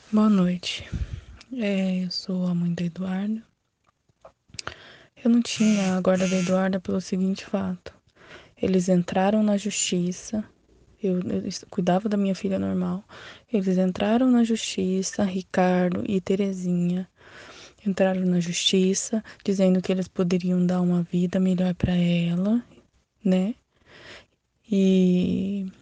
Boa noite. Eu sou a mãe do Eduardo. Eu não tinha a guarda do Eduardo pelo seguinte fato. Eles entraram na justiça. Eu cuidava da minha filha normal. Eles entraram na justiça, Ricardo e Terezinha. Entraram na justiça, dizendo que eles poderiam dar uma vida melhor para ela, né? E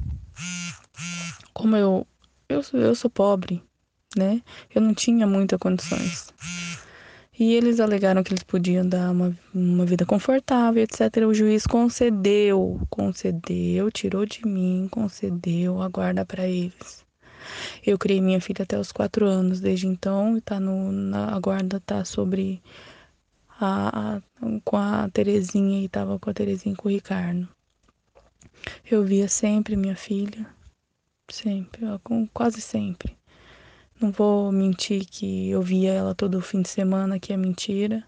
como eu sou pobre, né? Eu não tinha muitas condições. E eles alegaram que eles podiam dar uma vida confortável, etc. O juiz concedeu, tirou de mim, concedeu a guarda para eles. Eu criei minha filha até os 4 anos, desde então, e a guarda tá sobre a, a- com a Terezinha e tava com a Terezinha e com o Ricardo. Eu via sempre minha filha, sempre, quase sempre. Não vou mentir que eu via ela todo fim de semana, que é mentira.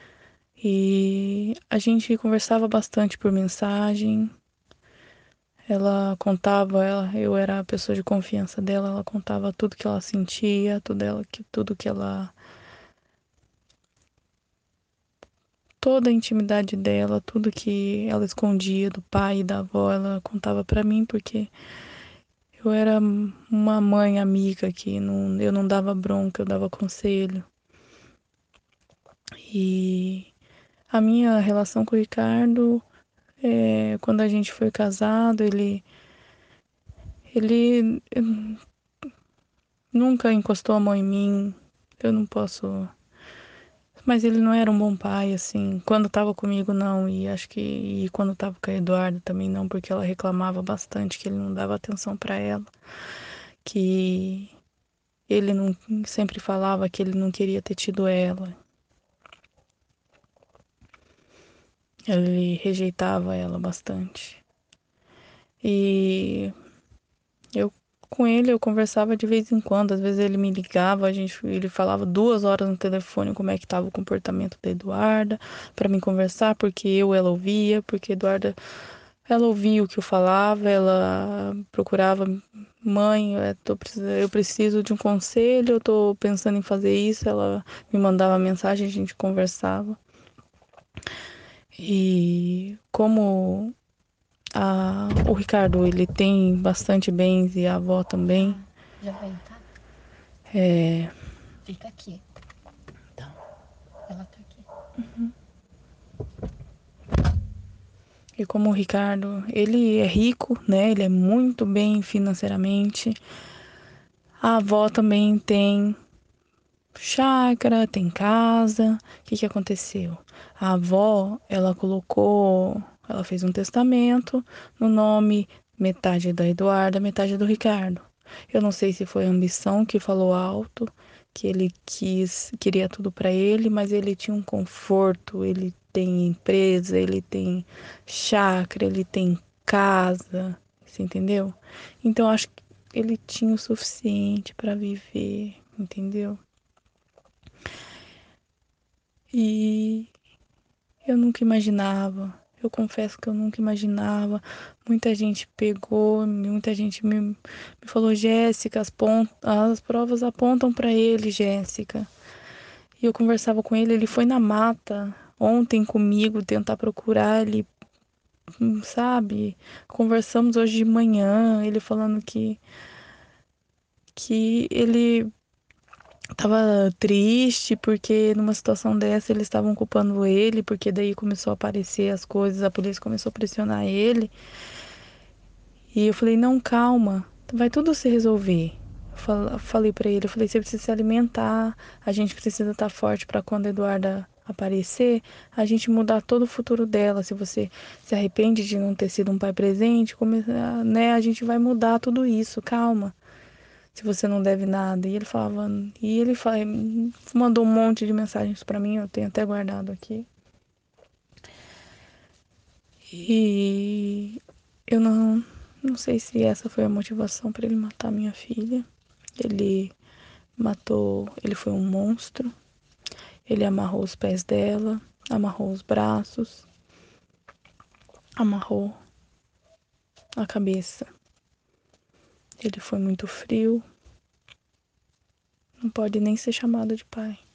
E a gente conversava bastante por mensagem. Ela contava, eu era a pessoa de confiança dela, ela contava tudo que ela sentia, tudo que ela, toda a intimidade dela, tudo que ela escondia do pai e da avó, ela contava pra mim, porque eu era uma mãe amiga que eu não dava bronca, eu dava conselho. E a minha relação com o Ricardo, quando a gente foi casado, ele nunca encostou a mão em mim. Eu não posso. Mas ele não era um bom pai, assim. Quando tava comigo, não. E acho que e quando tava com a Eduarda também não, porque ela reclamava bastante que ele não dava atenção pra ela. Que ele não sempre falava que ele não queria ter tido ela. Ele rejeitava ela bastante. E eu com ele eu conversava de vez em quando, às vezes ele me ligava, ele falava 2 horas no telefone como é que estava o comportamento da Eduarda, para mim conversar, porque ela ouvia, porque Eduarda, ela ouvia o que eu falava, ela procurava, mãe, eu preciso de um conselho, eu tô pensando em fazer isso, ela me mandava mensagem, a gente conversava. E como o Ricardo, ele tem bastante bens e a avó também. Já vem, tá? É, Fica aqui. Tá. Ela tá aqui. E como o Ricardo, ele é rico, né? Ele é muito bem financeiramente. A avó também tem chácara, tem casa. O que que aconteceu? A avó, ela fez um testamento no nome metade da Eduarda, metade do Ricardo. Eu não sei se foi a ambição que falou alto, que ele queria tudo para ele, mas ele tinha um conforto, ele tem empresa, ele tem chácara, ele tem casa, você entendeu? Então acho que ele tinha o suficiente para viver, entendeu? E eu nunca imaginava, eu confesso que eu nunca imaginava. Muita gente pegou, muita gente me falou, Jéssica, as provas apontam para ele, Jéssica. E eu conversava com ele, ele foi na mata ontem comigo tentar procurar ele, sabe? Conversamos hoje de manhã, ele falando que ele tava triste porque numa situação dessa eles estavam culpando ele, porque daí começou a aparecer as coisas, a polícia começou a pressionar ele. E eu falei: "Não, calma, vai tudo se resolver". Falei pra ele, eu falei: "Você precisa se alimentar, a gente precisa estar forte pra quando a Eduarda aparecer, a gente mudar todo o futuro dela. Se você se arrepende de não ter sido um pai presente, né, a gente vai mudar tudo isso, calma. Se você não deve nada". E ele falava, mandou um monte de mensagens pra mim, eu tenho até guardado aqui. E eu não sei se essa foi a motivação para ele matar minha filha. Ele ele foi um monstro. Ele amarrou os pés dela, amarrou os braços, amarrou a cabeça. Ele foi muito frio. Não pode nem ser chamado de pai.